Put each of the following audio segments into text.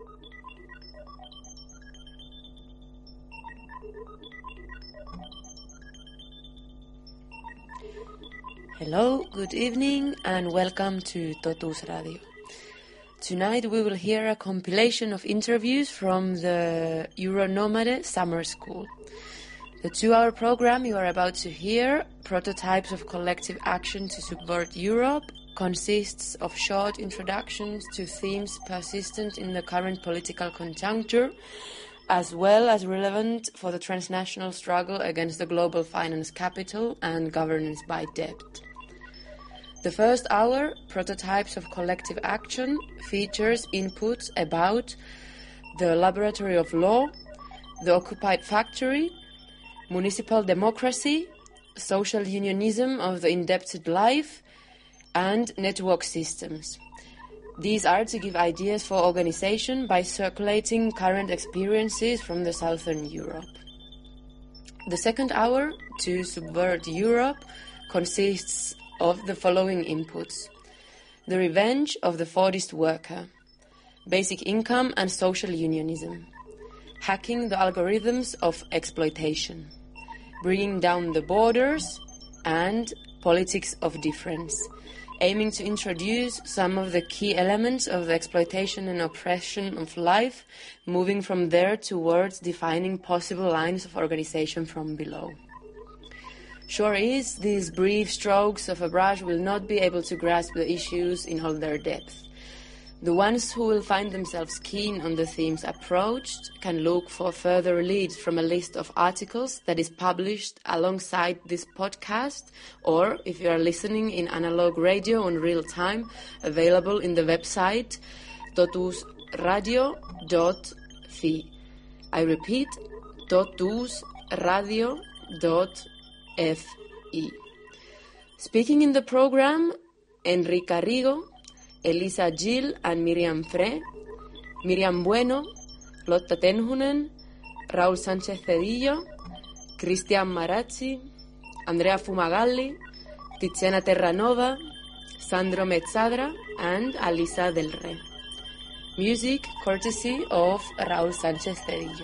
Hello, good evening, and welcome to Totuus Radio. Tonight we will hear a compilation of interviews from the Euronomade Summer School. The 2-hour program you are about to hear, Prototypes of Collective Action to Subvert Europe, consists of short introductions to themes persistent in the current political conjuncture, as well as relevant for the transnational struggle against the global finance capital and governance by debt. The first hour, Prototypes of Collective Action, features inputs about the Laboratory of Law, the Occupied Factory, municipal democracy, social unionism of the indebted life, and network systems. These are to give ideas for organization by circulating current experiences from the Southern Europe. The second hour, To Subvert Europe, consists of the following inputs: the revenge of the Fordist worker, basic income and social unionism, hacking the algorithms of exploitation, bringing down the borders, and politics of difference, aiming to introduce some of the key elements of the exploitation and oppression of life, moving from there towards defining possible lines of organization from below. Sure is, these brief strokes of a brush will not be able to grasp the issues in all their depth. The ones who will find themselves keen on the themes approached can look for further leads from a list of articles that is published alongside this podcast, or if you are listening in analog radio on real time, available in the website totuusradio.fi. I repeat, totuusradio.fi. Speaking in the program, Enrica Rigo, Elisa Gil and Miriam Frey, Miriam Bueno, Lotta Tenhunen, Raúl Sánchez Cedillo, Cristian Marazzi, Andrea Fumagalli, Tiziana Terranova, Sandro Mezzadra, and Alisa Del Rey. Music courtesy of Raúl Sánchez Cedillo.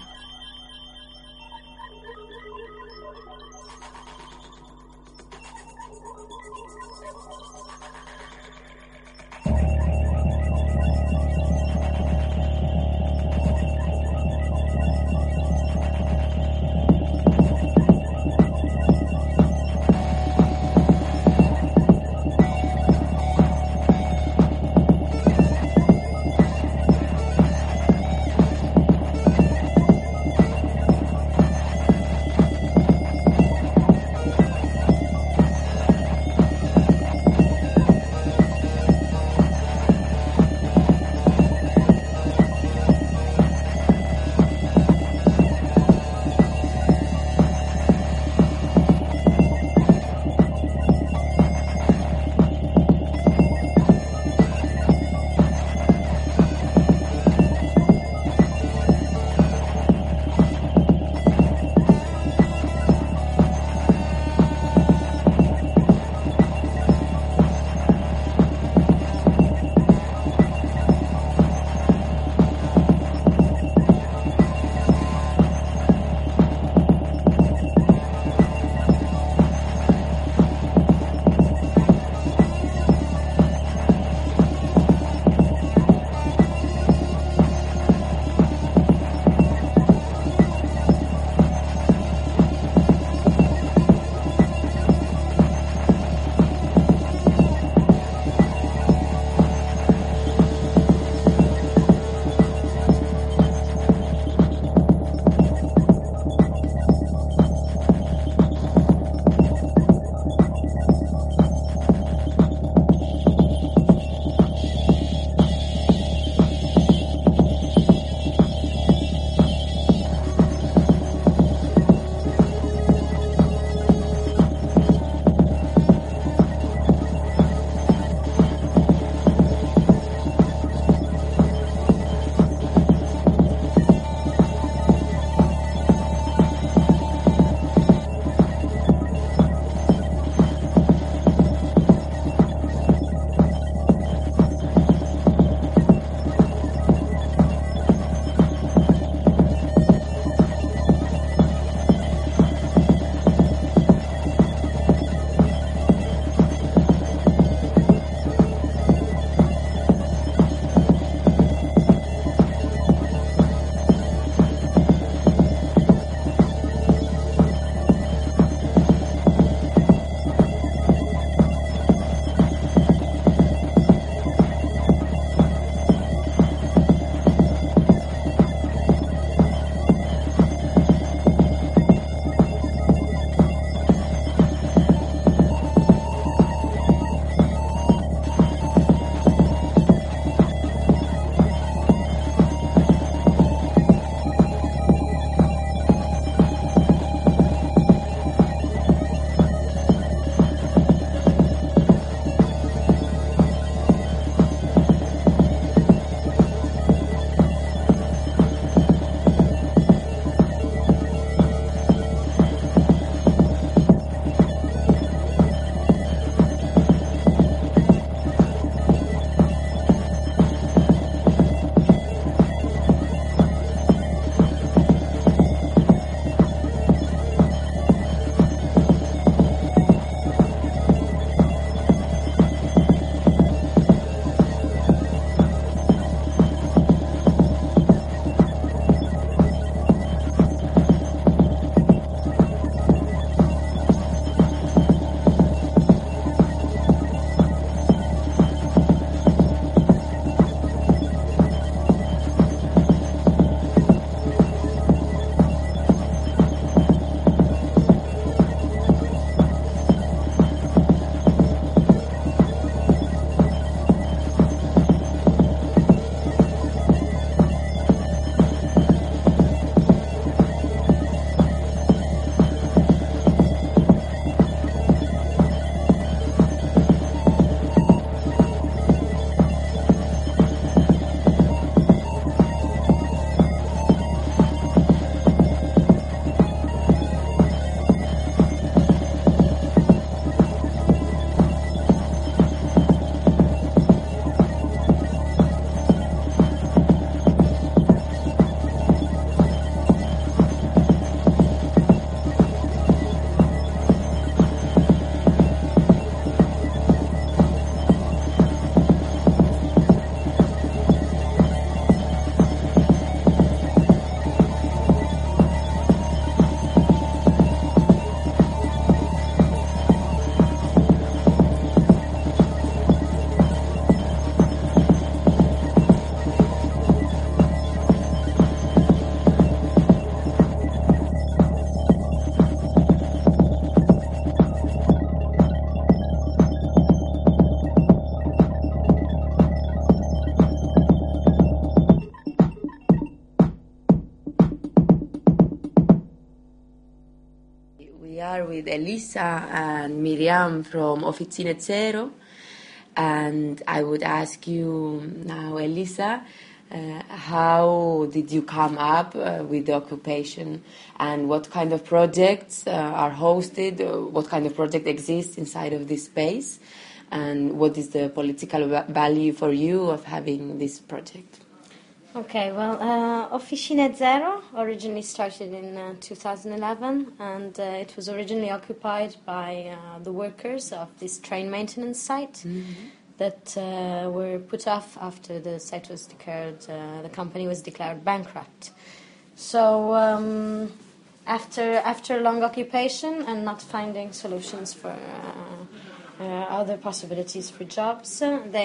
with Elisa and Miriam from Officine Zero. And I would ask you now, Elisa, how did you come up with the occupation, and what kind of projects are hosted, what kind of project exists inside of this space, and what is the political value for you of having this project? Okay, well, Officine Zero originally started in 2011, and it was originally occupied by the workers of this train maintenance site that were put off after the site was declared, the company was declared bankrupt. So after a long occupation and not finding solutions for other possibilities for jobs,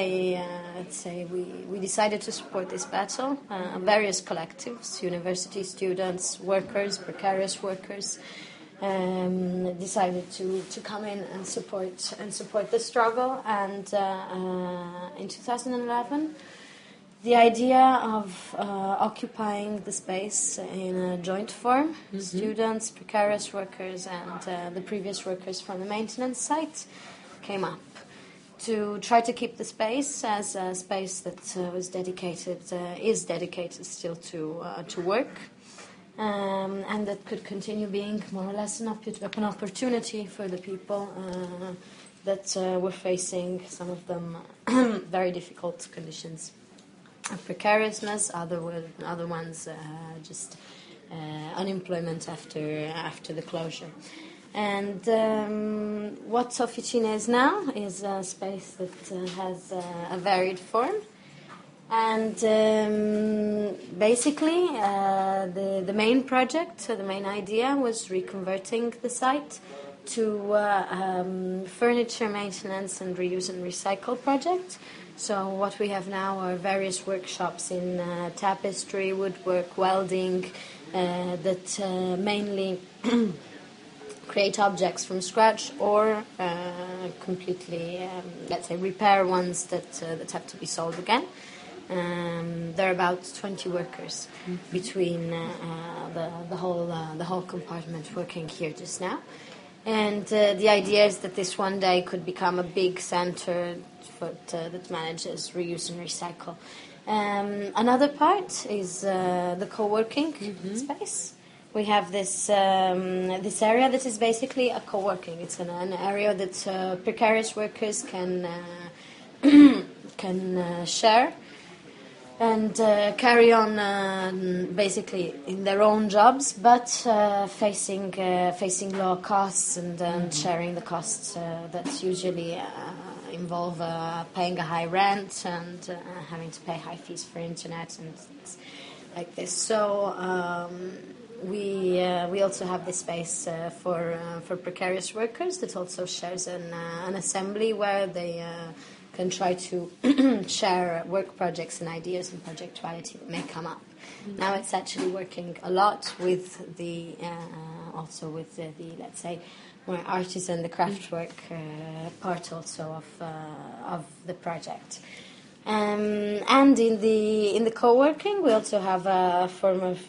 we decided to support this battle. Various collectives, university students, workers, precarious workers, decided to come in and support the struggle. And in 2011, the idea of occupying the space in a joint form, students, precarious workers, and the previous workers from the maintenance site, came up to try to keep the space as a space that is dedicated still to work, and that could continue being more or less an opportunity for the people that were facing, some of them, very difficult conditions of precariousness, other ones just unemployment after the closure. And what Officine is now is a space that has a varied form. And basically, the main project, the main idea was reconverting the site to furniture maintenance and reuse and recycle project. So what we have now are various workshops in tapestry, woodwork, welding, that mainly create objects from scratch or completely, let's say, repair ones that have to be sold again. There are about 20 workers between the whole compartment working here just now. And the idea is that this one day could become a big center that manages reuse and recycle. Another part is the co-working space. We have this area that is basically a co-working. It's an area that precarious workers can share and carry on basically in their own jobs, but facing low costs and sharing the costs that usually involve paying a high rent and having to pay high fees for internet and things like this. So we also have this space for precarious workers that also shares an assembly where they can try to share work projects and ideas and projectuality that may come up. Now it's actually working a lot with the let's say more artisan, the craftwork part also of the project. And in the co-working, we also have a form of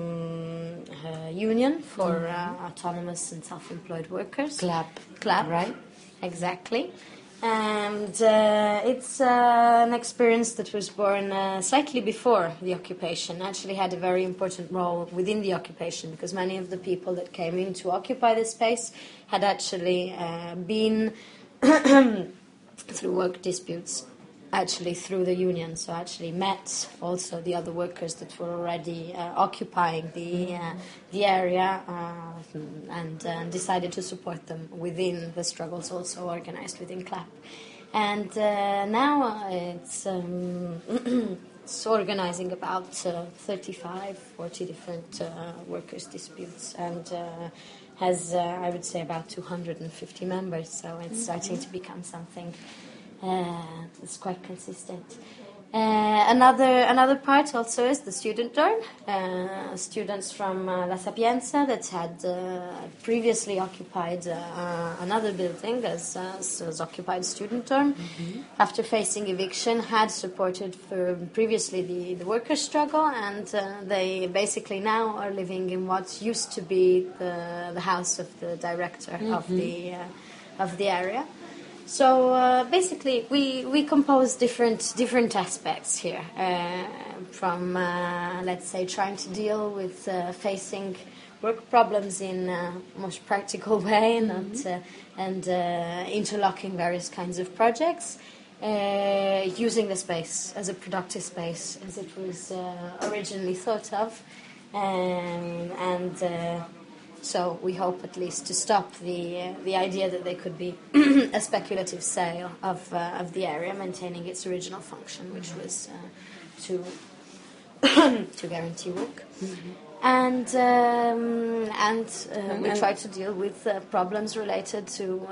union for autonomous and self-employed workers. CLAP, right? Exactly. And it's an experience that was born slightly before the occupation. Actually had a very important role within the occupation, because many of the people that came in to occupy the space had actually been through work disputes, actually through the union. So actually met also the other workers that were already occupying the area and decided to support them within the struggles also organized within CLAP. And now it's organizing about 35, 40 different workers' disputes, and has, I would say, about 250 members. So it's starting to become something it's quite consistent. Another part also is the student dorm. Students from La Sapienza that had previously occupied another building as occupied student dorm. After facing eviction, had supported for previously the workers' struggle, and they basically now are living in what used to be the house of the director of the area. So basically, we compose different aspects here, from let's say trying to deal with facing work problems in a most practical way, and interlocking various kinds of projects, using the space as a productive space as it was originally thought of, and. So we hope at least to stop the idea that there could be a speculative sale of the area, maintaining its original function, which was to to guarantee work, and we try to deal with problems related to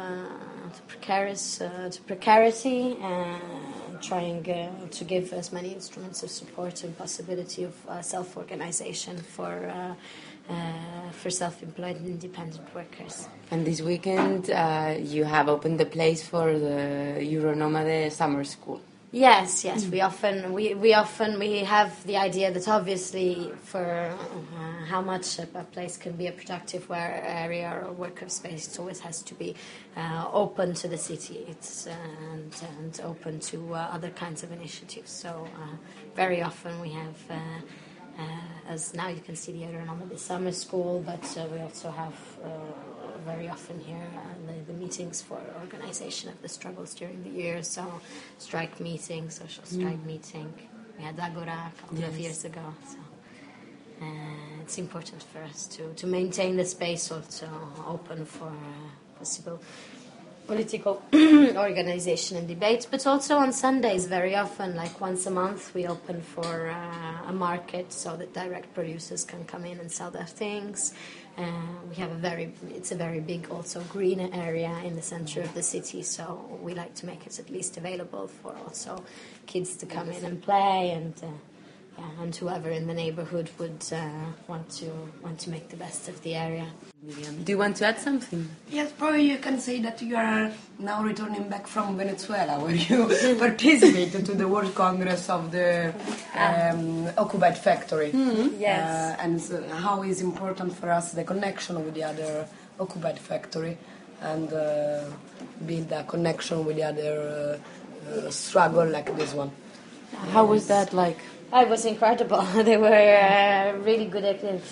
precarity, trying to give as many instruments of support and possibility of self-organization for self-employed and independent workers. And this weekend you have opened the place for the Euronomade Summer School. Yes. We often have the idea that obviously for how much a place can be a productive area or worker space, it always has to be open to the city. And open to other kinds of initiatives. So very often we have. As now you can see the Euronomade Summer School, but we also have very often here the meetings for organization of the struggles during the year. So strike meeting, social strike meeting. We had Agora a couple of years ago. So it's important for us to maintain the space also open for possible political organization and debate, but also on Sundays very often, like once a month, we open for a market so that direct producers can come in and sell their things. We have it's a very big also green area in the center of the city, so we like to make it at least available for also kids to come in and play, and whoever in the neighborhood would want to make the best of the area. Do you want to add something? Yes, probably you can say that you are now returning back from Venezuela, where you participated to the World Congress of the occupied factory. Yes. And how is important for us the connection with the other occupied factory, and build a connection with the other struggle like this one. How was that like? It was incredible. They were really good at it.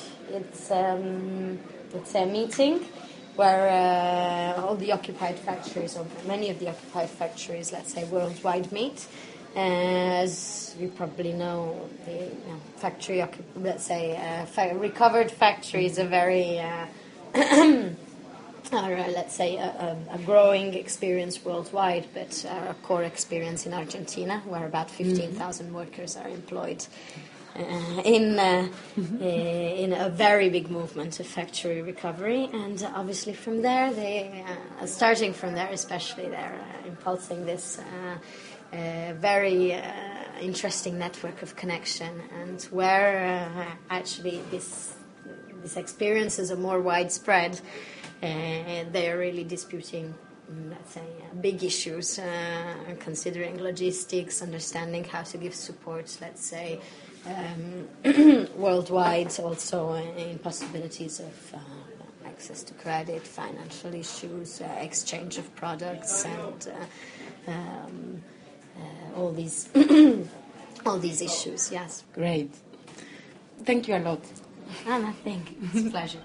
It's a meeting where all the occupied factories, or many of the occupied factories, let's say worldwide, meet. As you probably know, the factory, recovered factories are very, let's say, a growing experience worldwide, but a core experience in Argentina, where about 15,000 workers are employed in a very big movement of factory recovery. And obviously from there, starting from there especially, they're impulsing this very interesting network of connection, and where actually these experiences are more widespread. They are really disputing, let's say, big issues, considering logistics, understanding how to give support, let's say, worldwide, also in possibilities of access to credit, financial issues, exchange of products, and all these all these issues. Yes. Great. Thank you a lot. Nothing. It's a pleasure.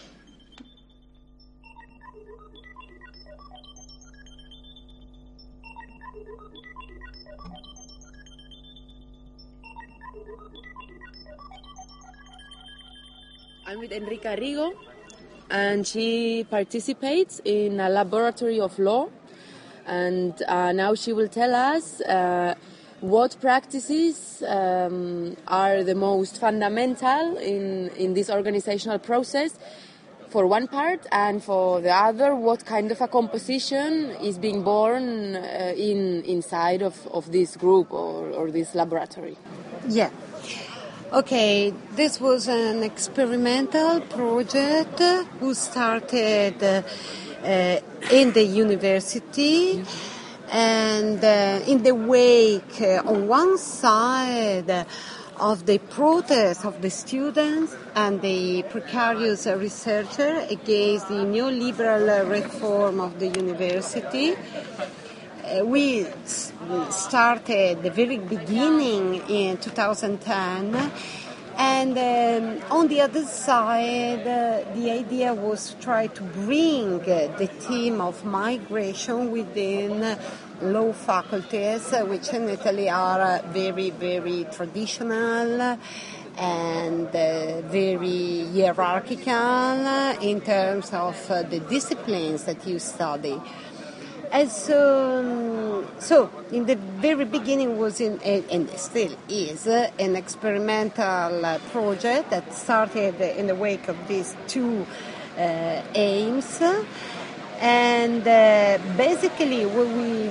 I'm with Enrica Rigo, and she participates in a laboratory of law, and now she will tell us what practices are the most fundamental in this organizational process for one part, and for the other, what kind of a composition is being born inside of this group or this laboratory? Yeah. Okay, this was an experimental project who started in the university, and in the wake, on one side of the protest of the students and the precarious researcher against the neoliberal reform of the university. We started the very beginning in 2010, and on the other side, the idea was to try to bring the theme of migration within law faculties, which in Italy are very, very traditional and very hierarchical in terms of the disciplines that you study. And so in the very beginning was and still is an experimental project that started in the wake of these two aims. And basically what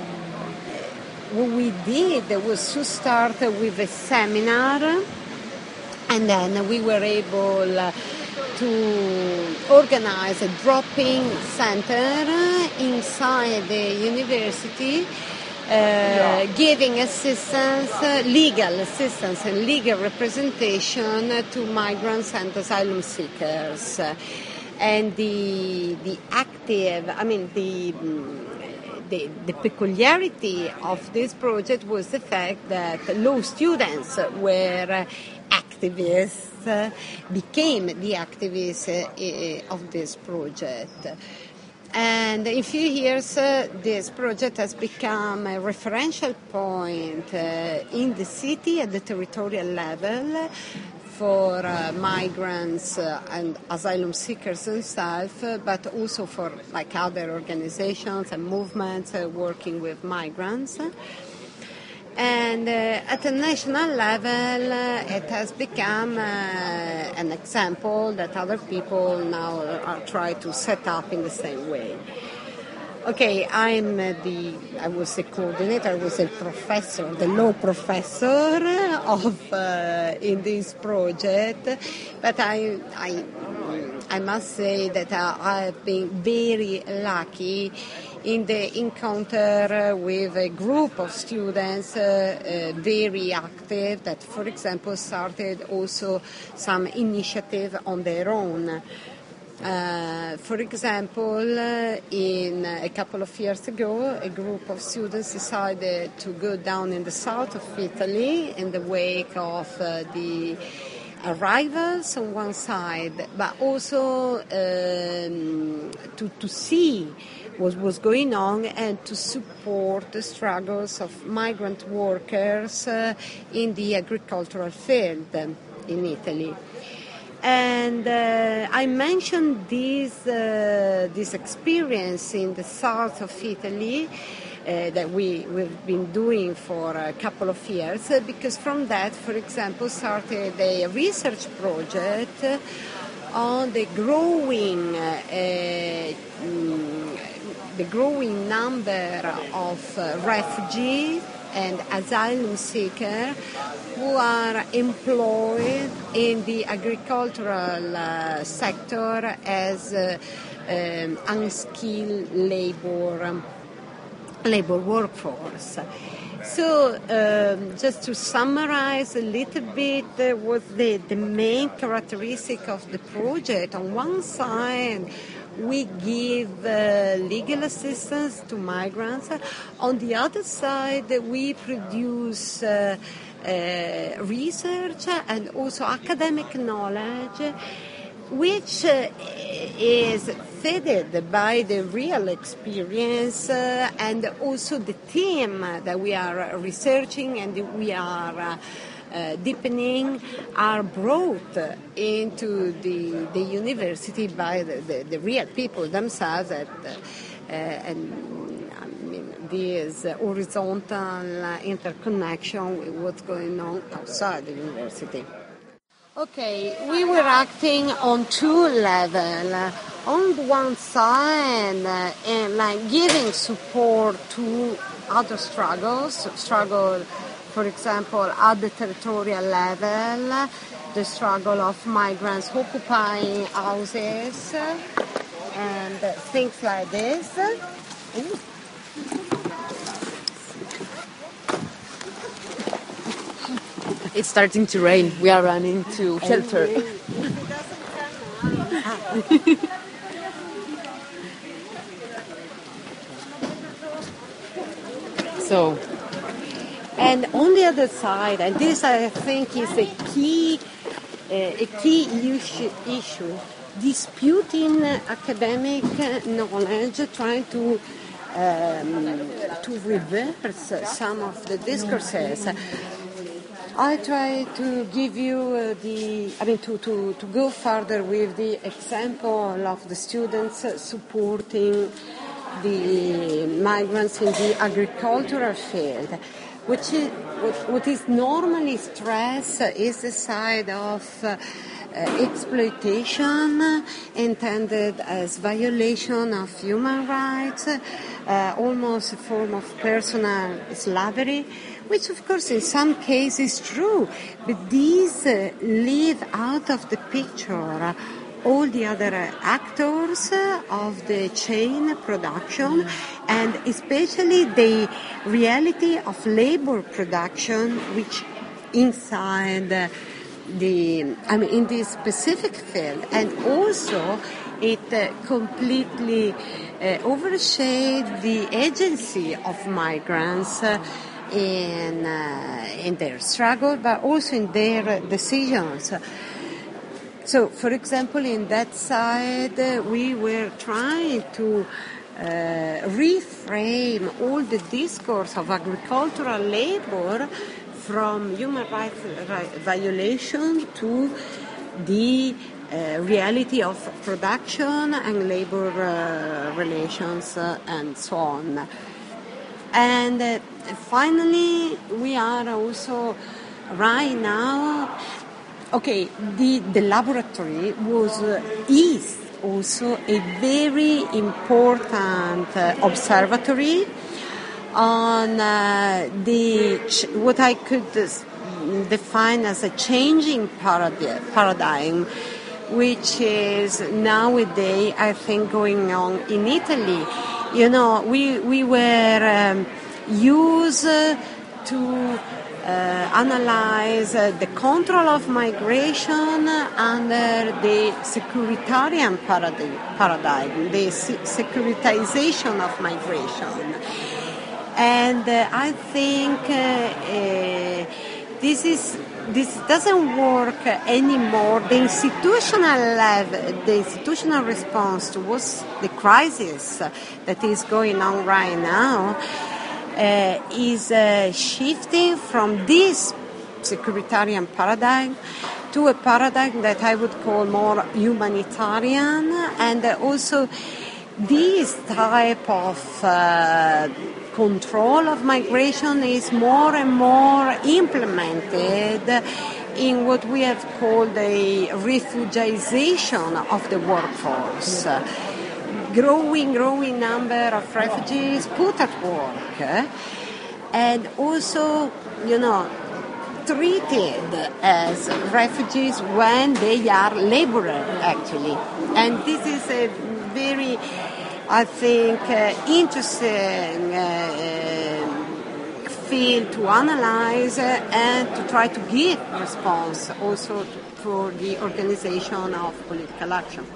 we did was to start with a seminar, and then we were able to organize a drop-in center inside the university, giving assistance, legal assistance and legal representation to migrants and asylum seekers. And the peculiarity of this project was the fact that law students were activists, became the activists of this project. And in a few years, this project has become a referential point in the city at the territorial level for migrants and asylum seekers themselves, but also for other organizations and movements working with migrants. And at the national level, it has become an example that other people now are trying to set up in the same way. Okay, I was the coordinator, I was a professor, the law professor in this project, but I must say that I have been very lucky in the encounter with a group of students very active that, for example, started also some initiative on their own. For example, in a couple of years ago, a group of students decided to go down in the south of Italy in the wake of the arrivals on one side, but also to see what was going on and to support the struggles of migrant workers in the agricultural field in Italy. And I mentioned this experience in the south of Italy that we've been doing for a couple of years, because from that, for example, started a research project on the growing number of refugees and asylum seekers who are employed in the agricultural sector as unskilled labor workforce. So just to summarize a little bit what the main characteristic of the project. On one side, we give legal assistance to migrants. On the other side, we produce research and also academic knowledge, which is fed by the real experience and also the theme that we are researching and we are deepening are brought into the university by the real people themselves, and this horizontal interconnection with what's going on outside the university. Okay, we were acting on two levels. on one side, and like giving support to other struggles, for example, at the territorial level, the struggle of migrants occupying houses, and things like this. Ooh. It's starting to rain. We are running to shelter. So, and on the other side, and this I think is a key issue, disputing academic knowledge, trying to reverse some of the discourses. I try to give you to go further with the example of the students supporting the migrants in the agricultural field, what is normally stressed is the side of exploitation intended as violation of human rights, almost a form of personal slavery, which of course in some cases is true, but these leave out of the picture all the other actors of the chain production, and especially the reality of labor production, which inside in this specific field, and also it completely overshaded the agency of migrants in their struggle, but also in their decisions. So, for example, in that side, we were trying to reframe all the discourse of agricultural labor from human rights violation to the reality of production and labor relations and so on. And finally, we are also right now, the laboratory is also a very important observatory on what I could define as a changing paradigm, which is nowadays, I think, going on in Italy. You know, we were used to analyze the control of migration under the securitarian paradigm, the securitization of migration. And I think this doesn't work anymore. The institutional response towards the crisis that is going on right now is shifting from this securitarian paradigm to a paradigm that I would call more humanitarian, and also this type of control of migration is more and more implemented in what we have called a refugiization of the workforce. Growing number of refugees put at work, and also, treated as refugees when they are laborers, actually. And this is a very, I think, interesting field to analyze and to try to give response also for the organization of political action.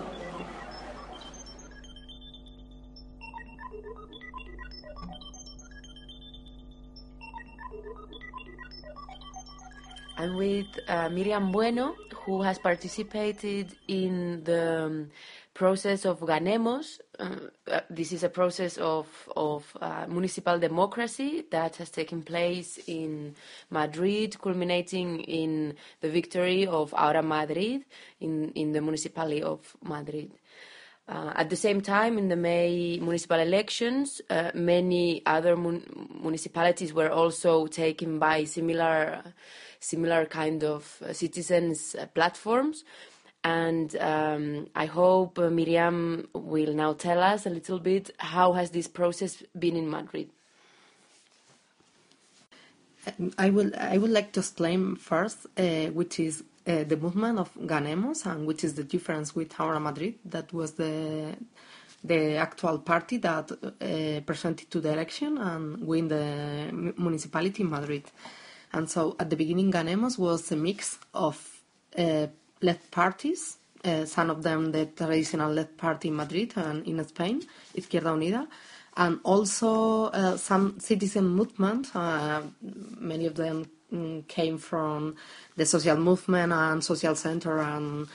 I'm with Miriam Bueno, who has participated in the process of Ganemos. This is a process of municipal democracy that has taken place in Madrid, culminating in the victory of Ahora Madrid in the municipality of Madrid. At the same time, in the May municipal elections, many other municipalities were also taken by similar kind of citizens' platforms. And I hope Miriam will now tell us a little bit how has this process been in Madrid. I would like to explain first which is the movement of Ganemos and which is the difference with Ahora Madrid. That was the actual party that presented to the election and win the municipality in Madrid. And so at the beginning, Ganemos was a mix of left parties, some of them the traditional left party in Madrid and in Spain, Izquierda Unida, and also some citizen movement. Many of them came from the social movement and social center and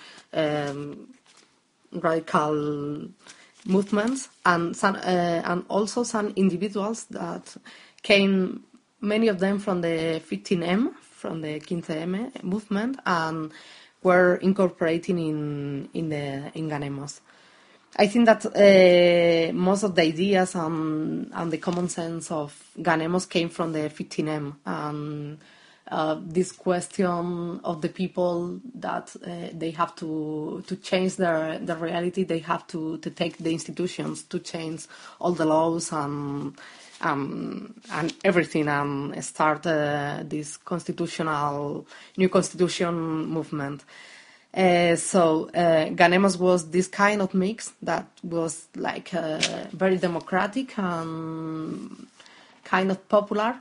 radical movements, and also some individuals that came, many of them from the 15M, from the 15M movement, and were incorporating in Ganemos. I think that most of the ideas and the common sense of Ganemos came from the 15M. This question of the people that they have to change their reality, they have to take the institutions to change all the laws and everything, and start this new constitution movement. So Ganemos was this kind of mix that was like very democratic and kind of popular,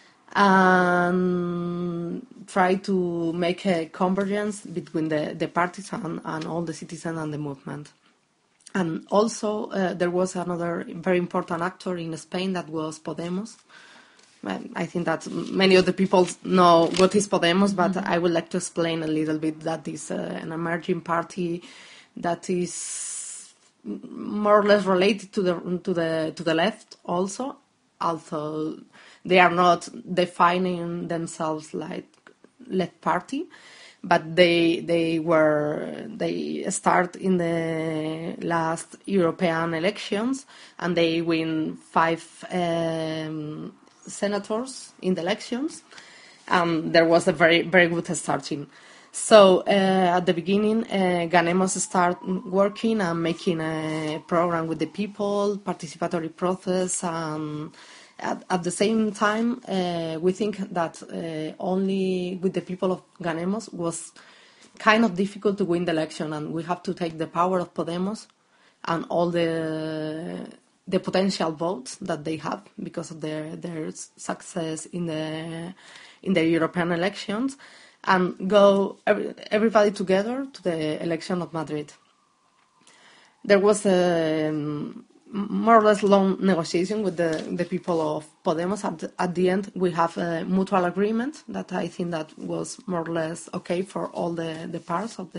and try to make a convergence between the parties and all the citizens and the movement. And also there was another very important actor in Spain that was Podemos. I think that many of the people know what is Podemos, but I would like to explain a little bit that is an emerging party that is more or less related to the left also, although they are not defining themselves like left party, but they start in the last European elections and they win 5 senators in the elections. There was a very, very good starting. So at the beginning, Ganemos start working and making a program with the people, participatory process, and at the same time, we think that only with the people of Ganemos was kind of difficult to win the election, and we have to take the power of Podemos and all the potential votes that they have because of their success in the European elections, and go everybody together to the election of Madrid. There was a more or less long negotiation with the people of Podemos. At the end, we have a mutual agreement that I think that was more or less okay for all the parts of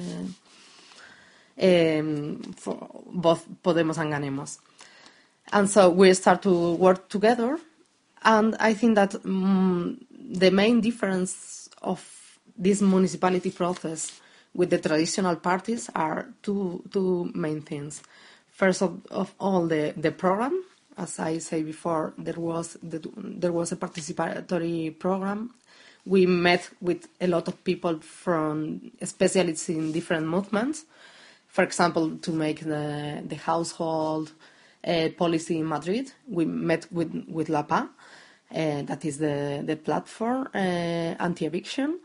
for both Podemos and Ganemos. And so we start to work together, and I think that the main difference of this municipality process with the traditional parties are two main things. First of all, the program. As I said before, there was a participatory program. We met with a lot of people from specialists in different movements. For example, to make the household policy in Madrid, we met with LAPA, that is the platform anti-eviction,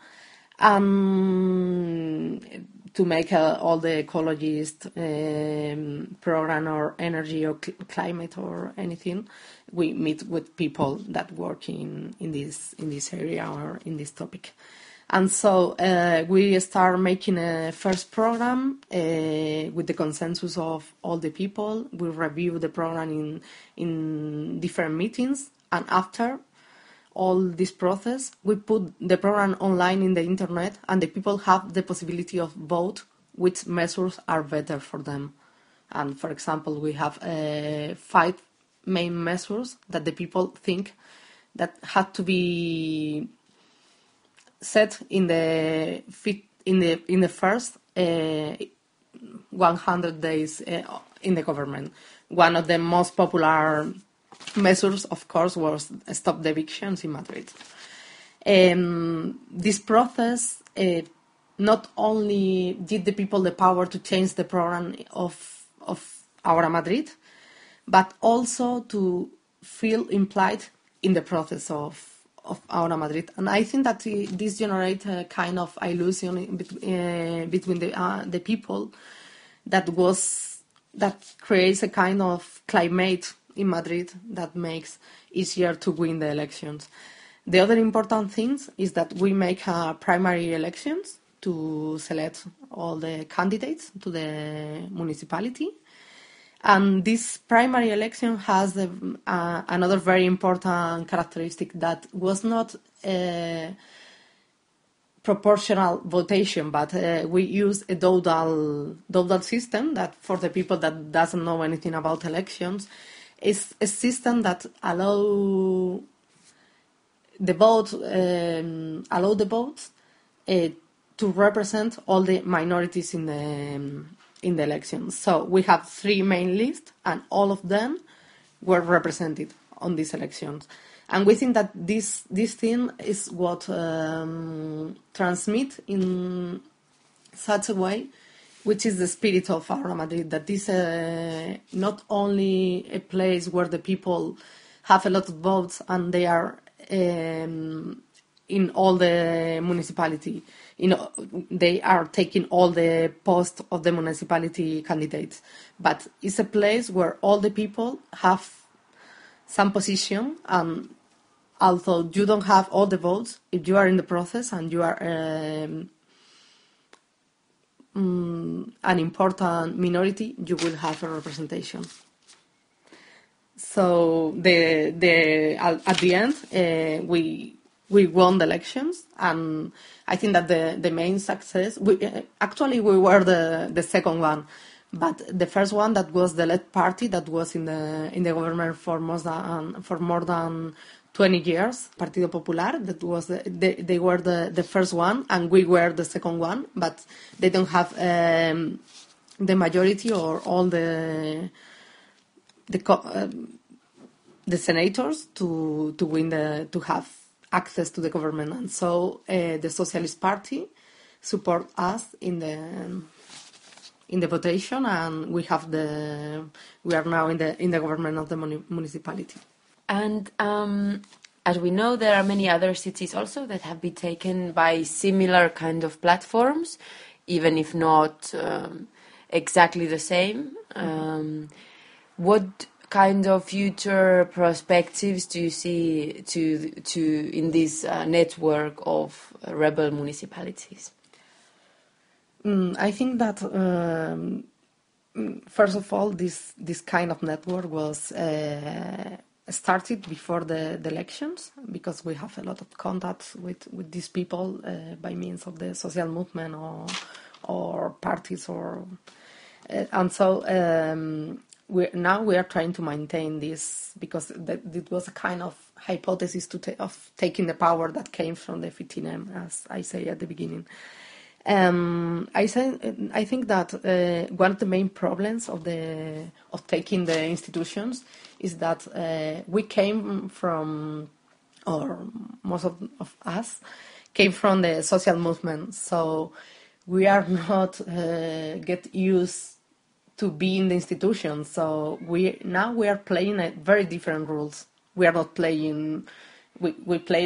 to make all the ecologist program or energy or climate or anything. We meet with people that work in this area or in this topic. And so we start making a first program with the consensus of all the people. We review the program in different meetings, and after all this process, we put the program online in the internet, and the people have the possibility of vote which measures are better for them. And for example, we have 5 main measures that the people think that had to be set in the first 100 days in the government. One of the most popular measures, of course, was stop the evictions in Madrid. This process not only give the people the power to change the program of Ahora Madrid, but also to feel implied in the process of Ahora Madrid. And I think that this generates a kind of illusion between the people that creates a kind of climate in Madrid that makes easier to win the elections. The other important thing is that we make primary elections to select all the candidates to the municipality. And this primary election has another very important characteristic that was not proportional votation, but we use a dodal system that, for the people that doesn't know anything about elections, is a system that allow the votes to represent all the minorities in the elections. So we have 3 main lists, and all of them were represented on these elections. And we think that this thing is what transmit in such a way, which is the spirit of Ahora Madrid, that is not only a place where the people have a lot of votes and they are in all the municipality. They are taking all the posts of the municipality candidates. But it's a place where all the people have some position, and although you don't have all the votes, if you are in the process and you are an important minority, you will have a representation. So at the end, we won the elections, and I think that the main success, we were the second one, but the first one, that was the led party that was in the government for more than 20 years, Partido Popular, that was they were the first one, and we were the second one, but they don't have the majority or all the senators to win to have access to the government. And so the Socialist Party support us in the votation, and we are now in the government of the municipality. And as we know, there are many other cities also that have been taken by similar kind of platforms, even if not exactly the same. What kind of future perspectives do you see to in this network of rebel municipalities? I think that first of all, this kind of network was started before the elections, because we have a lot of contacts with these people by means of the social movement or parties and so now we are trying to maintain this, because it was a kind of hypothesis of taking the power that came from the 15M, as I say at the beginning. I think that one of the main problems of taking the institutions is that we came from, or most of us came from the social movement, so we are not get used to be in the institution. So we are playing a very different rules. We are not playing. We play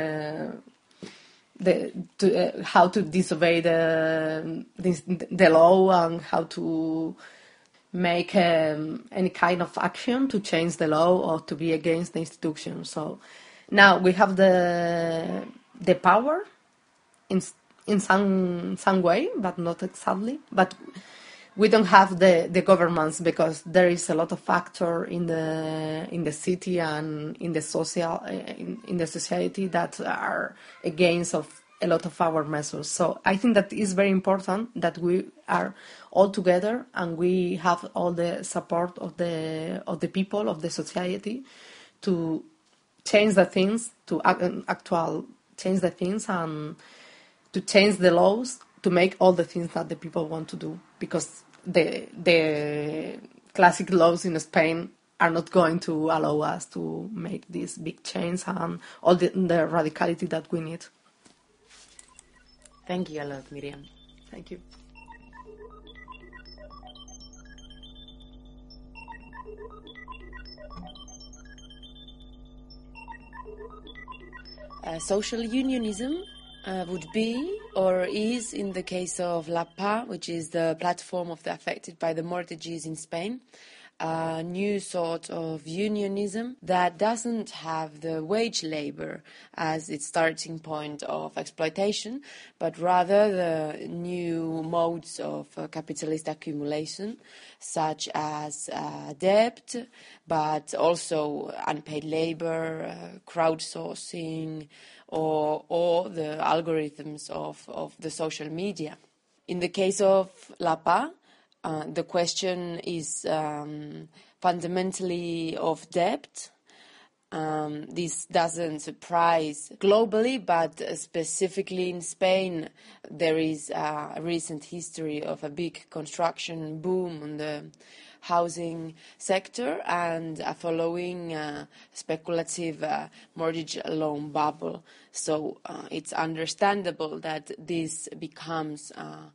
how to disobey the law, and how to make any kind of action to change the law or to be against the institution. So now we have the power in some way, but not exactly. But we don't have the governments, because there is a lot of factors in the city and in the society that are against of a lot of our measures. So I think that it's very important that we are all together and we have all the support of the people, of the society, to change the things, to change the things, and to change the laws, to make all the things that the people want to do, because the classic laws in Spain are not going to allow us to make this big change and all the radicality that we need. Thank you a lot, Miriam. Thank you. Social unionism would be, or is, in the case of La PA, which is the platform of the affected by the mortgages in Spain, a new sort of unionism that doesn't have the wage labor as its starting point of exploitation, but rather the new modes of capitalist accumulation, such as debt, but also unpaid labor, crowdsourcing, or the algorithms of the social media. In the case of La PA, the question is fundamentally of debt. This doesn't surprise globally, but specifically in Spain, there is a recent history of a big construction boom on the housing sector and a following speculative mortgage loan bubble. So it's understandable that this becomes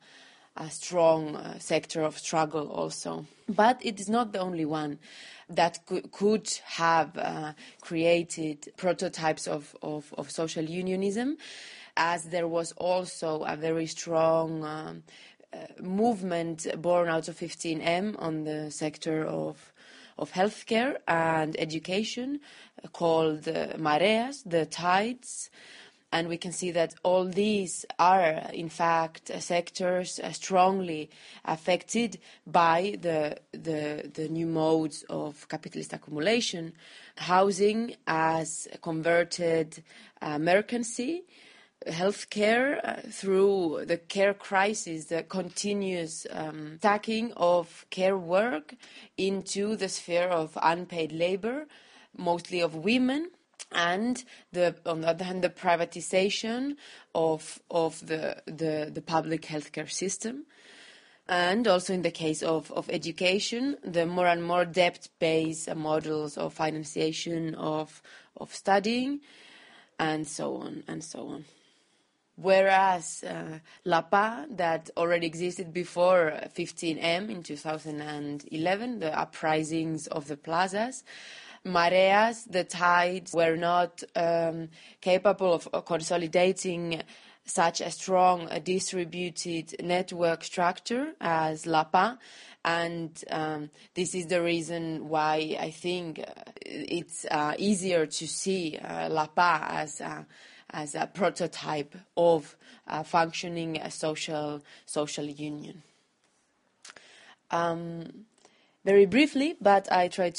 a strong sector of struggle also. But it is not the only one that could have created prototypes of social unionism, as there was also a very strong movement born out of 15M on the sector of healthcare and education called Mareas, the Tides. And we can see that all these are, in fact, sectors strongly affected by the new modes of capitalist accumulation. Housing as converted mercancy, healthcare through the care crisis, the continuous stacking of care work into the sphere of unpaid labor, mostly of women. And on the other hand, the privatization of the public healthcare system, and also in the case of education, the more and more debt-based models of financiation of studying, and so on and so on. Whereas La PA, that already existed before 15M in 2011, the uprisings of the plazas, Mareas, the Tides, were not capable of consolidating such a strong distributed network structure as La PA, and this is the reason why I think it's easier to see La PA as a prototype of functioning social union. Very briefly, but I try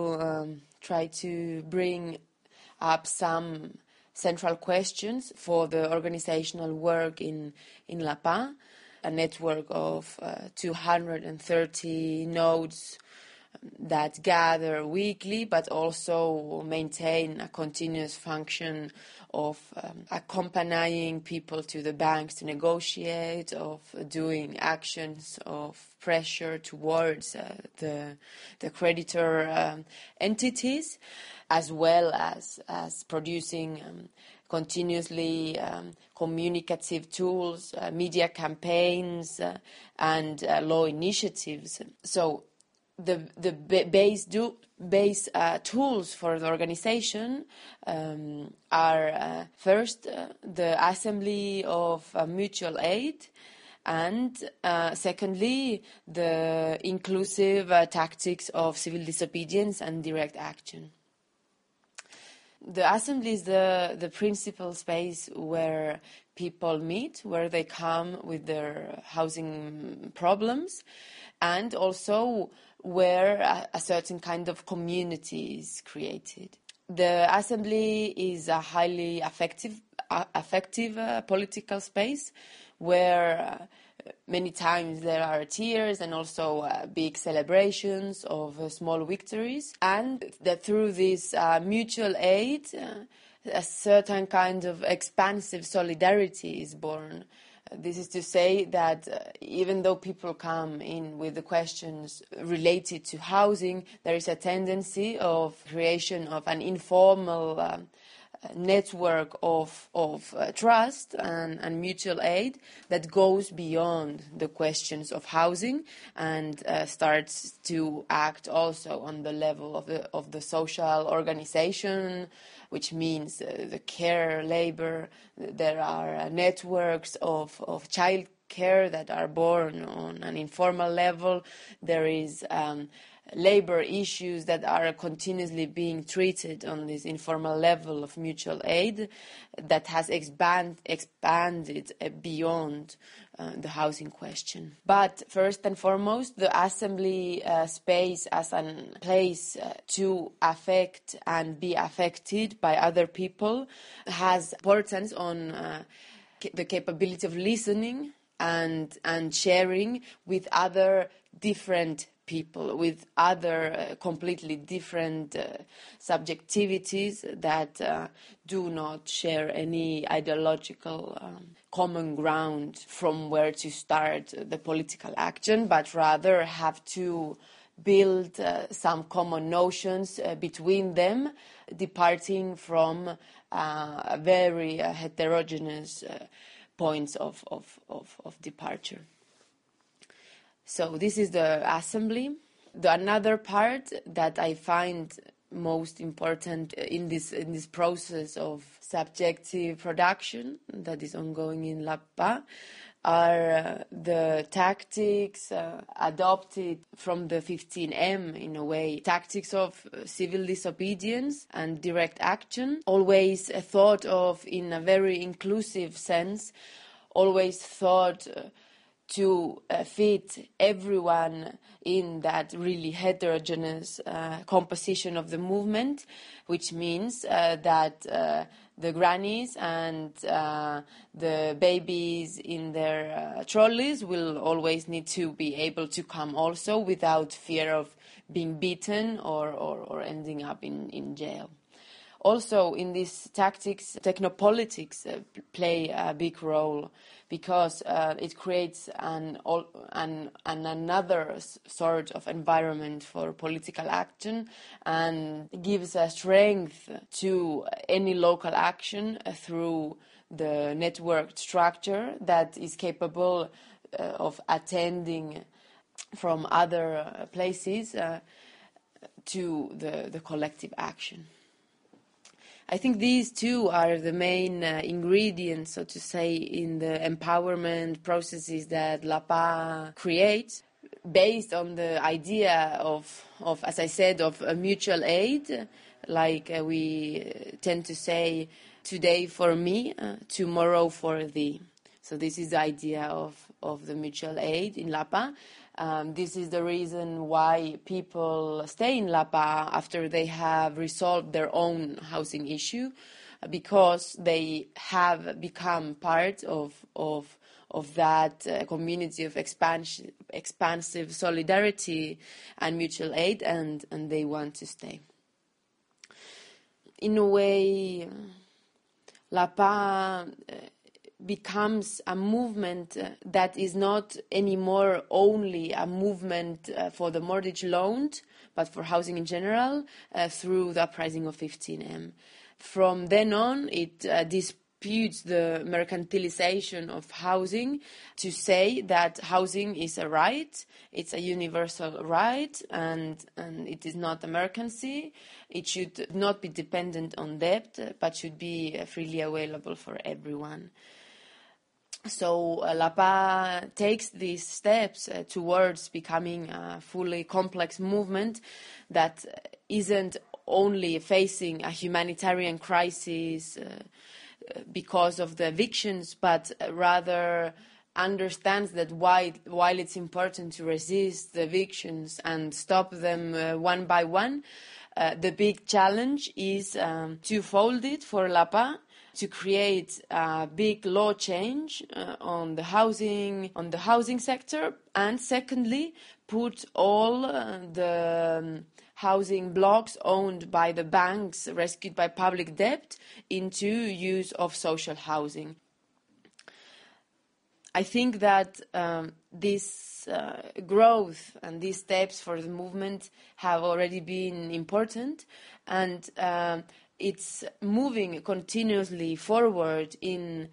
to bring up some central questions for the organizational work in La PA, a network of 230 nodes that gather weekly, but also maintain a continuous function of accompanying people to the banks to negotiate, of doing actions of pressure towards the creditor entities, as well as producing continuously communicative tools, media campaigns, and law initiatives. So the base tools for the organization are first the assembly of mutual aid, and secondly the inclusive tactics of civil disobedience and direct action. The assembly is the principal space where people meet, where they come with their housing problems, and also where a certain kind of community is created. The assembly is a highly effective political space where many times there are tears and also big celebrations of small victories, and that through this mutual aid, a certain kind of expansive solidarity is born. This is to say that even though people come in with the questions related to housing, there is a tendency of creation of an informal network of trust and mutual aid that goes beyond the questions of housing and starts to act also on the level of the social organization, which means the care, labor. There are networks of child care that are born on an informal level. There is labor issues that are continuously being treated on this informal level of mutual aid that has expanded beyond the housing question. But first and foremost, the assembly space as a place to affect and be affected by other people has importance on the capability of listening and sharing with other different people, with other completely different subjectivities that do not share any ideological common ground from where to start the political action, but rather have to build some common notions between them, departing from very heterogeneous points of departure. So this is the assembly. Another part that I find most important in this process of subjective production that is ongoing in LAPA are the tactics adopted from the 15M, in a way, tactics of civil disobedience and direct action, always thought of in a very inclusive sense, always thought to fit everyone in that really heterogeneous composition of the movement, which means that the grannies and the babies in their trolleys will always need to be able to come also without fear of being beaten or ending up in jail. Also, in these tactics, technopolitics play a big role because it creates another sort of environment for political action and gives a strength to any local action through the networked structure that is capable of attending from other places to the collective action. I think these two are the main ingredients, so to say, in the empowerment processes that LAPA creates, based on the idea of, as I said, of a mutual aid, like we tend to say, today for me, tomorrow for thee. So this is the idea of the mutual aid in LAPA. This is the reason why people stay in LAPA after they have resolved their own housing issue, because they have become part of that community of expansive solidarity and mutual aid, and they want to stay. In a way, LAPA becomes a movement that is not anymore only a movement for the mortgage loan, but for housing in general, through the uprising of 15M. From then on, it disputes the mercantilization of housing to say that housing is a right, it's a universal right, and it is not a mercancy. It should not be dependent on debt, but should be freely available for everyone. So LAPA takes these steps towards becoming a fully complex movement that isn't only facing a humanitarian crisis because of the evictions, but rather understands that while it's important to resist the evictions and stop them one by one, the big challenge is twofolded for LAPA: to create a big law change on the housing sector, and secondly, put all the housing blocks owned by the banks rescued by public debt into use of social housing. I think that this growth and these steps for the movement have already been important, and it's moving continuously forward in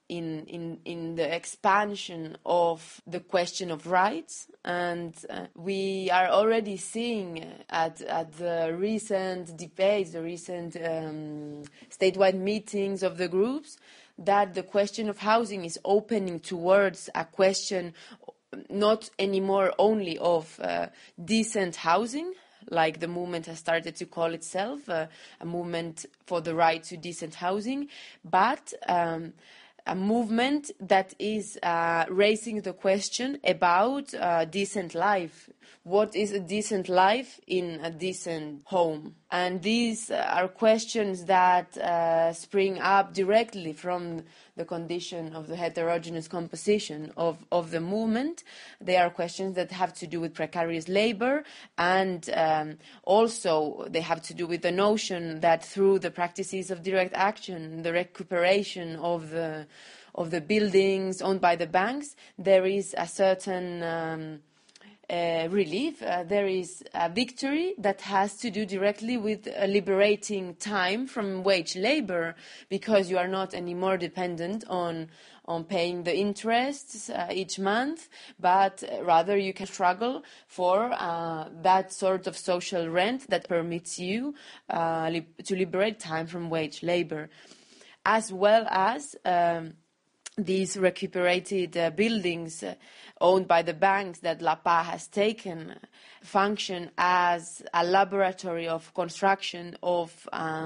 the expansion of the question of rights, and we are already seeing at the recent debates, the recent statewide meetings of the groups, that the question of housing is opening towards a question not anymore only of decent housing, like the movement has started to call itself, a movement for the right to decent housing, but a movement that is raising the question about decent life. What is a decent life in a decent home? And these are questions that spring up directly from the condition of the heterogeneous composition of the movement. They are questions that have to do with precarious labor, and also they have to do with the notion that through the practices of direct action, the recuperation of the buildings owned by the banks, there is a certain relief. There is a victory that has to do directly with liberating time from wage labor, because you are not anymore dependent on paying the interests each month, but rather you can struggle for that sort of social rent that permits you to liberate time from wage labor, as well as these recuperated buildings owned by the banks that La Paz has taken function as a laboratory of construction of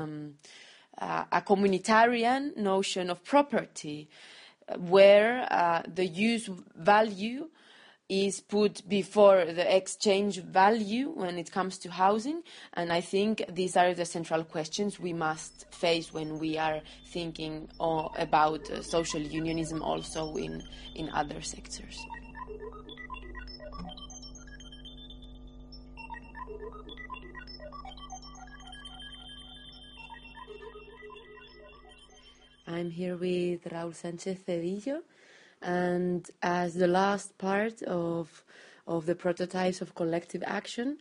a communitarian notion of property, where the use value is put before the exchange value when it comes to housing. And I think these are the central questions we must face when we are thinking about social unionism also in other sectors. I'm here with Raúl Sánchez Cedillo, and as the last part of the prototypes of collective action,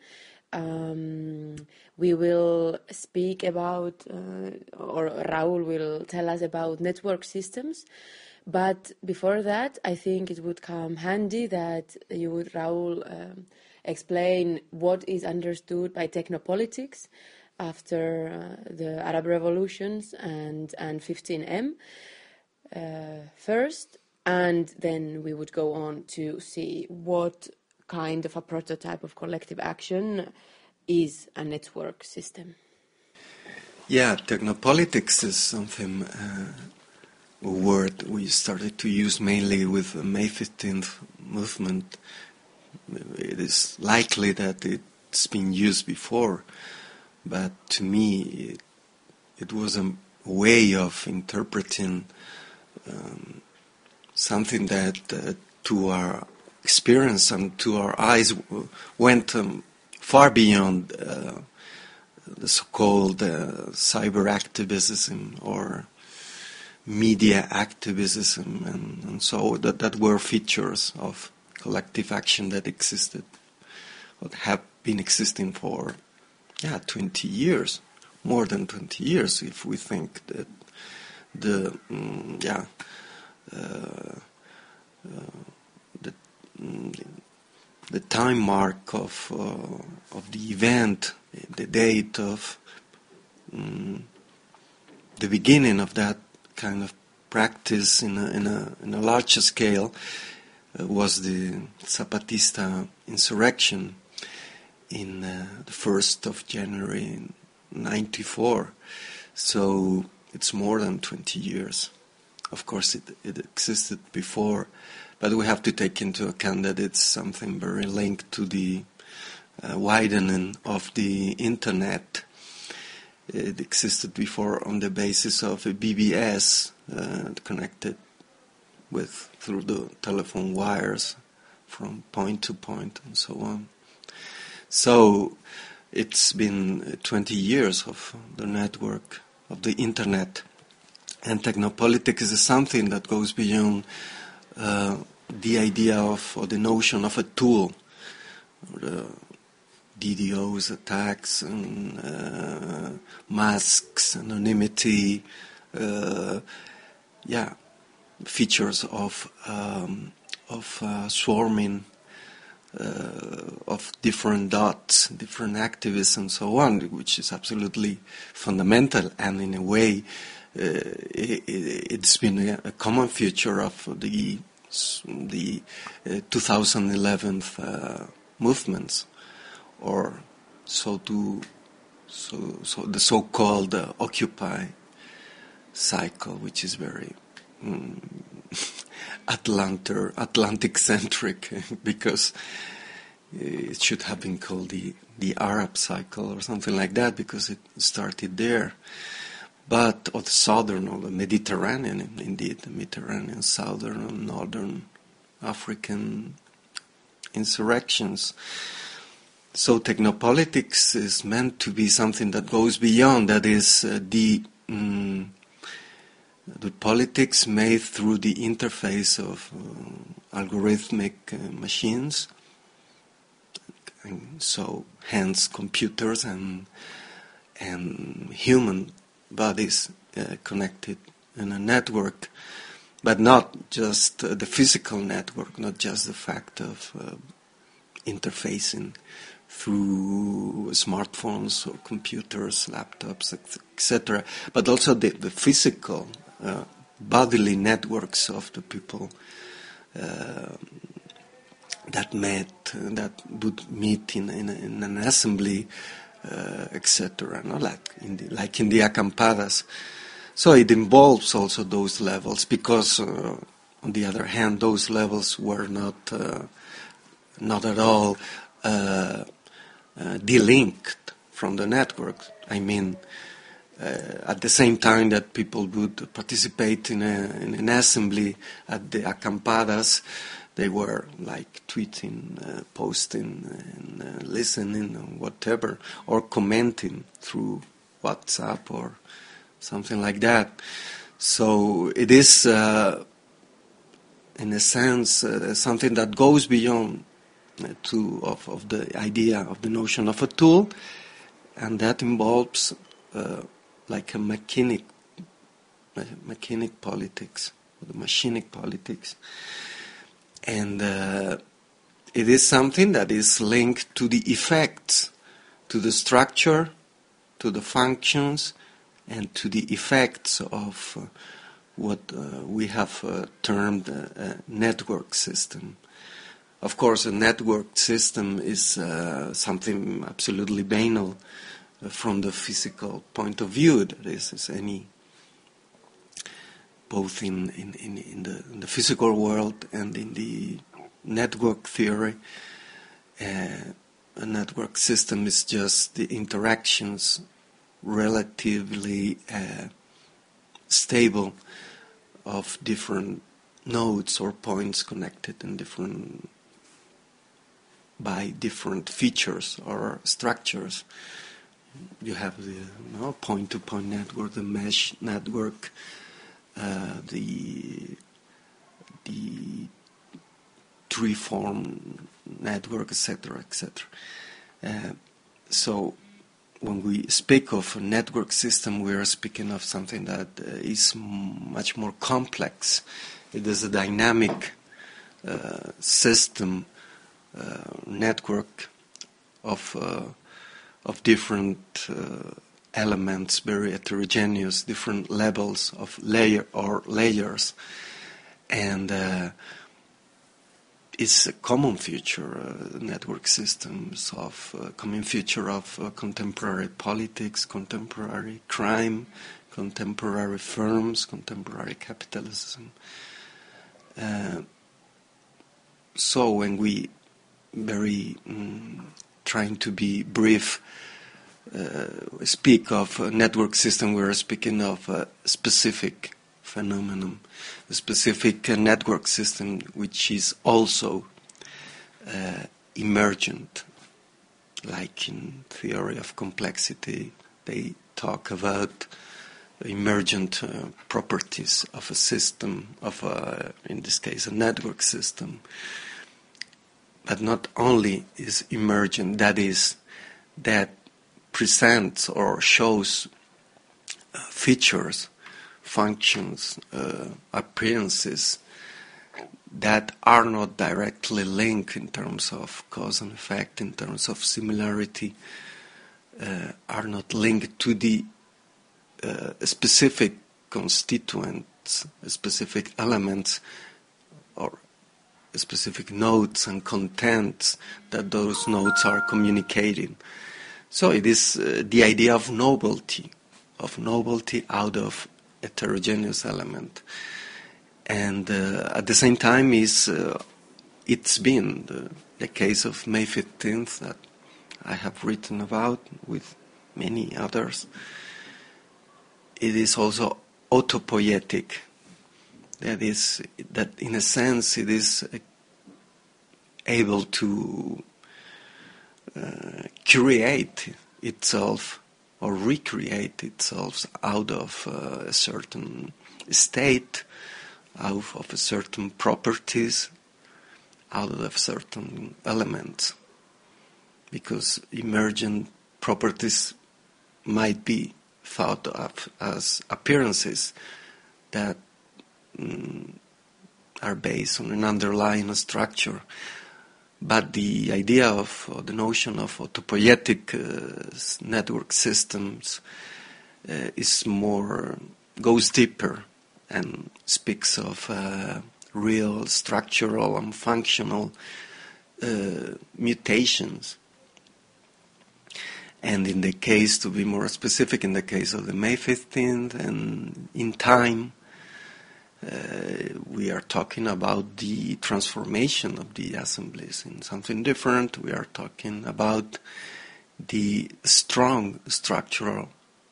we will speak about, or Raúl will tell us about network systems. But before that, I think it would come handy that you would, Raúl, explain what is understood by technopolitics after the Arab revolutions and 15M first, and then we would go on to see what kind of a prototype of collective action is a network system. Yeah, technopolitics is something, a word we started to use mainly with the May 15th movement. It is likely that it's been used before, but to me it was a way of interpreting something that to our experience and to our eyes went far beyond the so-called cyber activism or media activism, and so that were features of collective action that existed, or have been existing for 20 years, more than 20 years, if we think that the time mark of the event, the date of the beginning of that kind of practice in a larger scale was the Zapatista insurrection in the 1st of January 1994. So it's more than 20 years. Of course, it existed before, but we have to take into account that it's something very linked to the widening of the internet. It existed before on the basis of a BBS connected through the telephone wires from point to point and so on. So it's been 20 years of the network of the internet, and technopolitics is something that goes beyond the idea of, or the notion of a tool, or the DDoS attacks and masks, anonymity, features of swarming, of different dots, different activists, and so on, which is absolutely fundamental, and in a way, it's been a common feature of the 2011 movements, or so the so-called Occupy cycle, which is very Atlantic-centric, because it should have been called the Arab cycle or something like that, because it started there. But or the southern or the Mediterranean, indeed, the Mediterranean, southern and northern African insurrections. So technopolitics is meant to be something that goes beyond, that is the politics made through the interface of algorithmic machines, and so hence computers and human bodies connected in a network, but not just the physical network, not just the fact of interfacing through smartphones or computers, laptops, etc., but also the physical bodily networks of the people that would meet in an assembly, etc. No? Like in the acampadas. So it involves also those levels, because on the other hand, those levels were not at all delinked from the network. I mean, at the same time that people would participate in an assembly at the acampadas, they were like tweeting, posting, and listening, and whatever, or commenting through WhatsApp or something like that. So it is, in a sense, something that goes beyond of the idea of the notion of a tool, and that involves like a mechanic politics, or the machinic politics. And it is something that is linked to the effects, to the structure, to the functions, and to the effects of what we have termed a network system. Of course, a network system is something absolutely banal from the physical point of view. That is any, both in the physical world and in the network theory. A network system is just the interactions, relatively stable, of different nodes or points connected in by different features or structures. You have the point-to-point network, the mesh network, the tree-form network, etc., etc. So when we speak of a network system, we are speaking of something that is much more complex. It is a dynamic system, network of different elements, very heterogeneous, different levels of layers, and it's a common feature, network systems of common feature of contemporary politics, contemporary crime, contemporary firms, contemporary capitalism. So when we trying to be brief, speak of a network system, we're speaking of a specific phenomenon, a specific network system which is also emergent. Like in theory of complexity, they talk about emergent properties of a system, of in this case a network system. But not only is emergent, that is, that presents or shows features, functions, appearances that are not directly linked in terms of cause and effect, in terms of similarity, are not linked to the specific constituents, specific elements, or specific nodes and contents that those nodes are communicating. So it is the idea of novelty out of heterogeneous element. And at the same time, it's been the case of May 15th that I have written about with many others. It is also autopoietic. That in a sense it is able to create itself or recreate itself out of a certain state, out of certain properties, out of certain elements, because emergent properties might be thought of as appearances that are based on an underlying structure. But the idea of the notion of autopoietic network systems goes deeper and speaks of real structural and functional mutations. And in the case, to be more specific, in the case of the May 15th and in time, we are talking about the transformation of the assemblies in something different. We are talking about the strong structural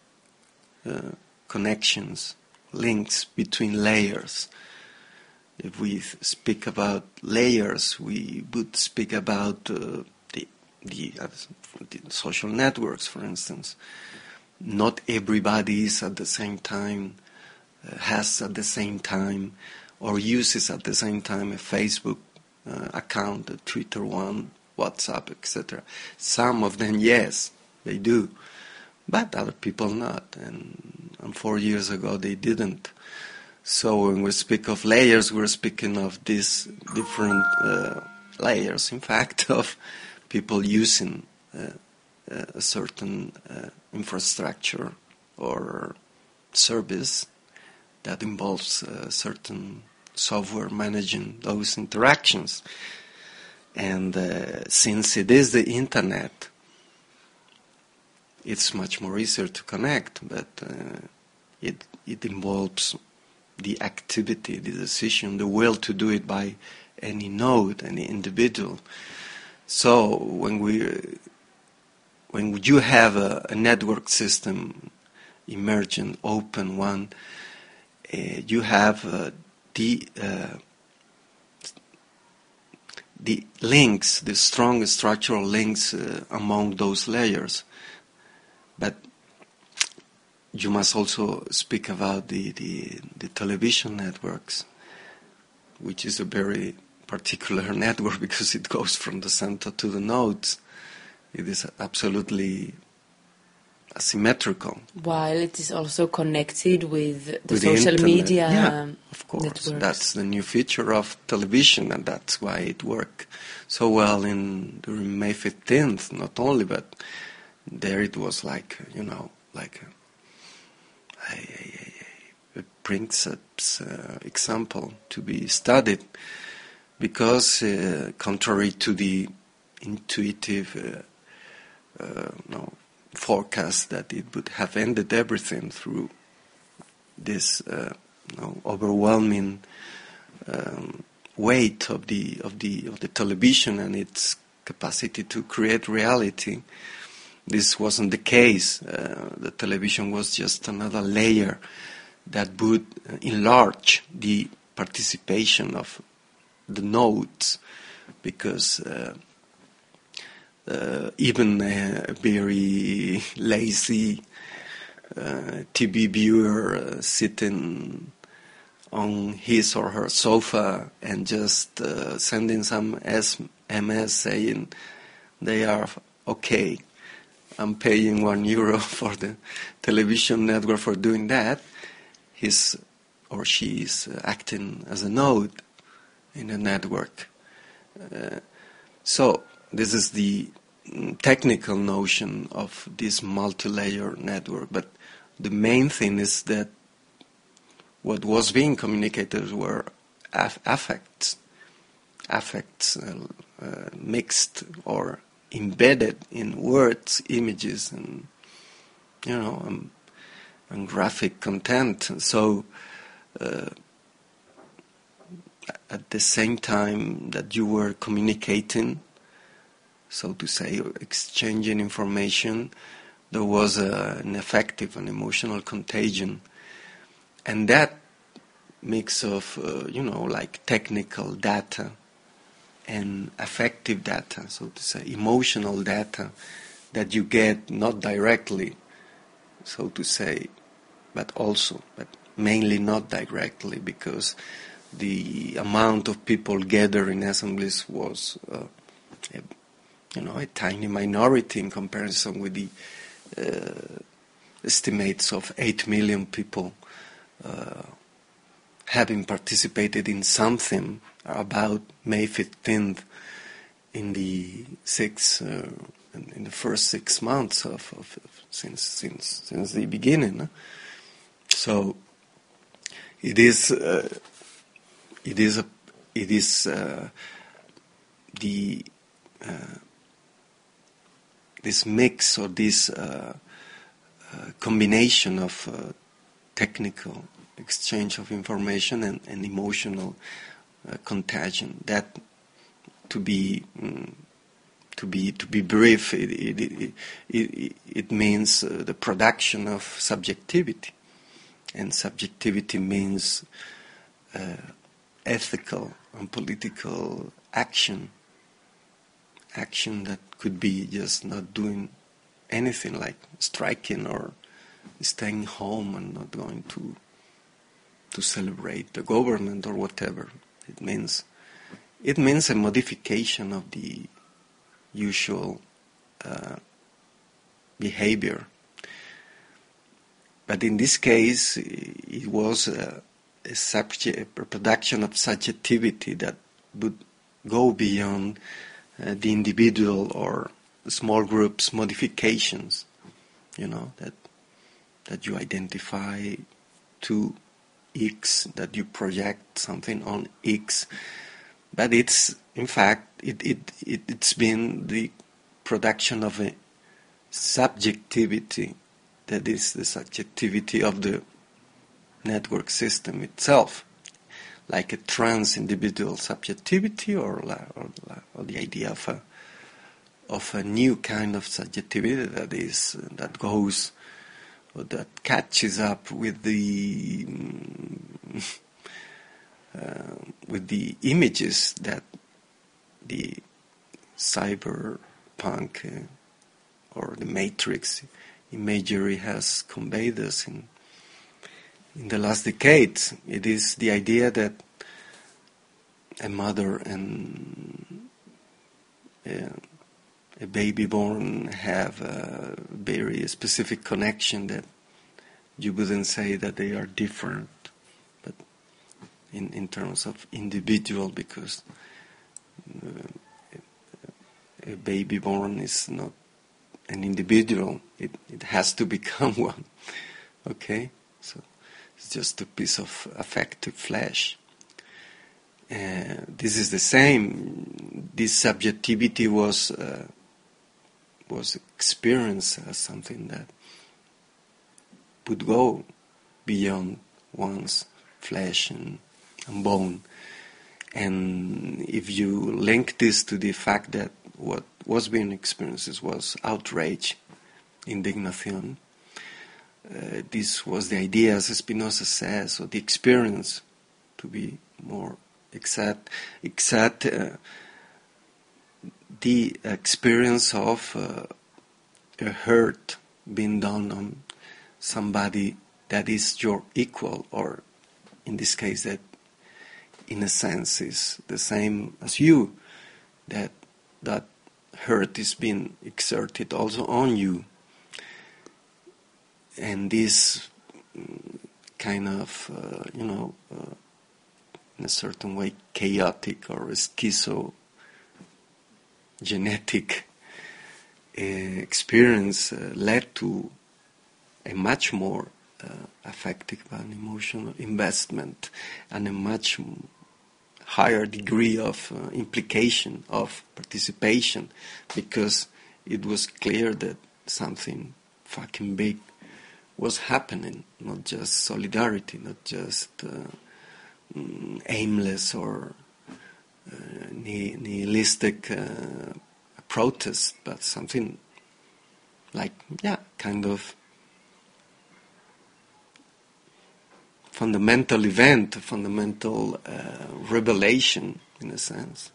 connections, links between layers. If we speak about layers, we would speak about the social networks, for instance. Not everybody is at the same time, has at the same time, or uses at the same time a Facebook account, a Twitter one, WhatsApp, etc. Some of them, yes, they do, but other people not. And 4 years ago, they didn't. So when we speak of layers, we're speaking of these different layers, in fact, of people using a certain infrastructure or service that involves certain software managing those interactions. And since it is the internet, it's much more easier to connect, but it involves the activity, the decision, the will to do it by any node, any individual. So when you have a network system, emergent, open one, you have the links, the strong structural links among those layers. But you must also speak about the television networks, which is a very particular network because it goes from the center to the nodes. It is absolutely asymmetrical. While it is also connected with the social media of course. networks. That's the new feature of television, and that's why it worked so well during May 15th, not only, but there it was like a princeps example to be studied, because contrary to the intuitive forecast that it would have ended everything through this overwhelming weight of the television and its capacity to create reality, this wasn't the case. The television was just another layer that would enlarge the participation of the nodes, because even a very lazy TV viewer sitting on his or her sofa and just sending some SMS saying they are okay I'm paying €1 for the television network for doing that. He's or she is acting as a node in the network. So this is the technical notion of this multi-layer network. But the main thing is that what was being communicated were affects mixed or embedded in words, images, and and graphic content. So at the same time that you were communicating, so to say, exchanging information, there was an affective and emotional contagion. And that mix of, like technical data and affective data, so to say, emotional data that you get not directly, so to say, but mainly not directly, because the amount of people gathered in assemblies was, a tiny minority in comparison with the estimates of 8 million people having participated in something about May 15th in the first 6 months of since the beginning. So it is this mix or this combination of technical exchange of information and emotional contagion. That, to be brief, it means the production of subjectivity, and subjectivity means ethical and political action that could be just not doing anything, like striking or staying home and not going to celebrate the government or whatever. It means a modification of the usual behavior. But in this case, it was a production of subjectivity that would go beyond the individual or small groups modifications, that you identify to X, that you project something on X, but it's in fact it's been the production of a subjectivity, that is the subjectivity of the network system itself, like a trans-individual subjectivity, or the idea of a new kind of subjectivity that goes, or that catches up with the images that the cyberpunk or the Matrix imagery has conveyed us in the last decades. It is the idea that a mother and a baby born have a very specific connection, that you wouldn't say that they are different, but in terms of individual, because a baby born is not an individual. It has to become one. Okay? So it's just a piece of affective flesh. This is the same. This subjectivity was experienced as something that would go beyond one's flesh and bone. And if you link this to the fact that what was being experienced was outrage, indignation, this was the idea, as Spinoza says, or the experience, to be more exact, the experience of a hurt being done on somebody that is your equal, or in this case that in a sense is the same as you, that hurt is being exerted also on you. And this kind of, in a certain way, chaotic or schizogenetic experience led to a much more affective and emotional investment and a much higher degree of implication, of participation, because it was clear that something fucking big was happening, not just solidarity, not just aimless or nihilistic protest, but something like, kind of fundamental event, fundamental revelation, in a sense.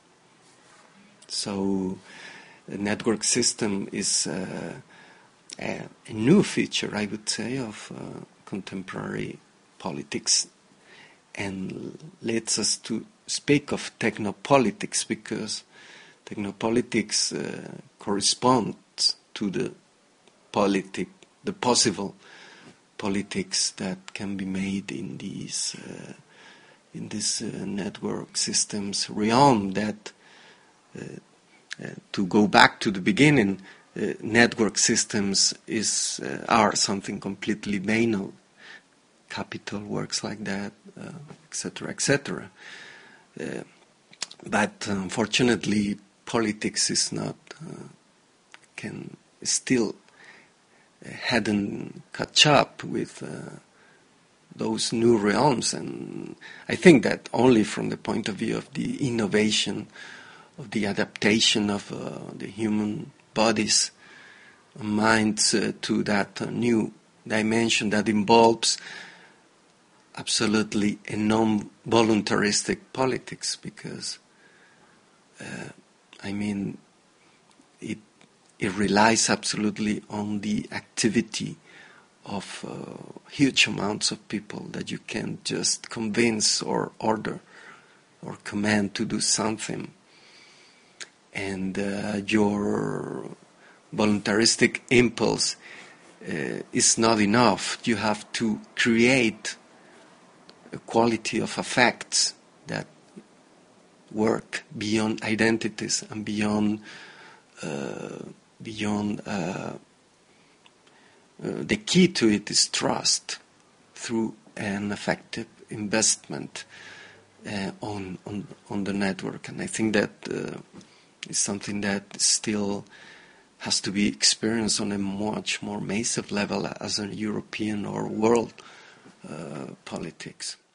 So the network system is a new feature, I would say, of contemporary politics, and leads us to speak of technopolitics, because technopolitics corresponds to the possible politics that can be made in these network systems realm. That to go back to the beginning, network systems are something completely banal. Capital works like that, etc., etc. But unfortunately, politics is not hadn't catch up with those new realms, and I think that only from the point of view of the innovation, of the adaptation of the human bodies and minds to that new dimension that involves absolutely a non-voluntaristic politics, because it relies absolutely on the activity of huge amounts of people that you can't just convince or order or command to do something. And your voluntaristic impulse is not enough. You have to create a quality of effects that work beyond identities and beyond the key to it is trust through an effective investment on the network. And I think that is something that still has to be experienced on a much more massive level as a European or world politics.